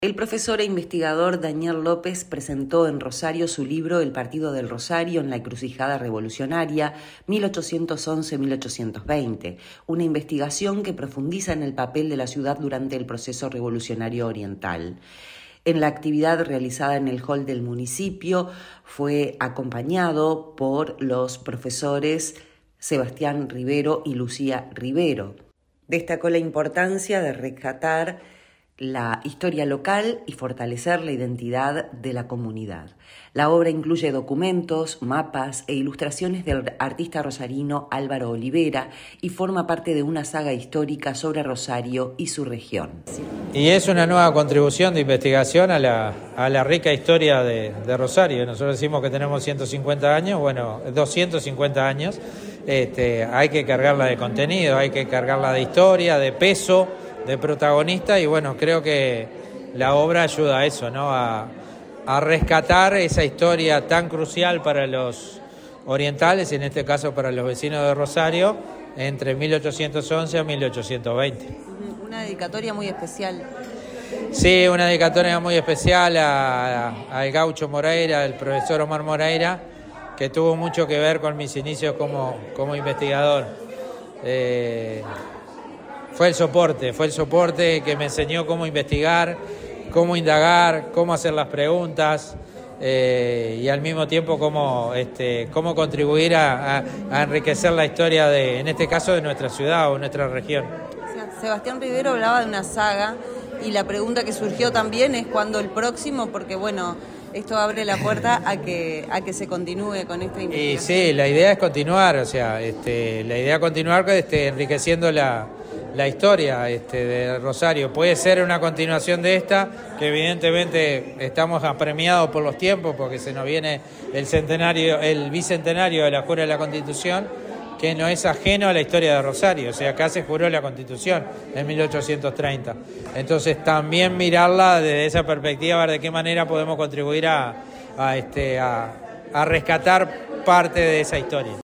El profesor e investigador Daniel López presentó en Rosario su libro El Partido del Rosario en la encrucijada revolucionaria 1811-1820, una investigación que profundiza en el papel de la ciudad durante el proceso revolucionario oriental. En la actividad realizada en el hall del municipio fue acompañado por los profesores Sebastián Rivero y Lucía Rivero. Destacó la importancia de rescatar la historia local y fortalecer la identidad de la comunidad. La obra incluye documentos, mapas e ilustraciones del artista rosarino Álvaro Olivera y forma parte de una saga histórica sobre Rosario y su región. Y es una nueva contribución de investigación a la rica historia de Rosario. Nosotros decimos que tenemos 150 años, bueno, 250 años. Hay que cargarla de contenido, hay que cargarla de historia, de peso, de protagonista, y bueno, creo que la obra ayuda a eso, ¿no? A rescatar esa historia tan crucial para los orientales, y en este caso para los vecinos de Rosario, entre 1811 a 1820. Una dedicatoria muy especial. Sí, una dedicatoria muy especial al gaucho Moreira, al profesor Omar Moreira, que tuvo mucho que ver con mis inicios como investigador. Fue el soporte que me enseñó cómo investigar, cómo indagar, cómo hacer las preguntas y al mismo tiempo cómo contribuir a enriquecer la historia en este caso, de nuestra ciudad o nuestra región. Sebastián Rivero hablaba de una saga y la pregunta que surgió también es ¿cuándo el próximo? Porque bueno, esto abre la puerta a que se continúe con esta investigación. Y sí, la idea es continuar, la idea es continuar enriqueciendo la historia de Rosario. Puede ser una continuación de esta, que evidentemente estamos apremiados por los tiempos, porque se nos viene el bicentenario de la jura de la Constitución, que no es ajeno a la historia de Rosario. O sea, acá se juró la Constitución en 1830. Entonces también mirarla desde esa perspectiva, ver de qué manera podemos contribuir a rescatar parte de esa historia.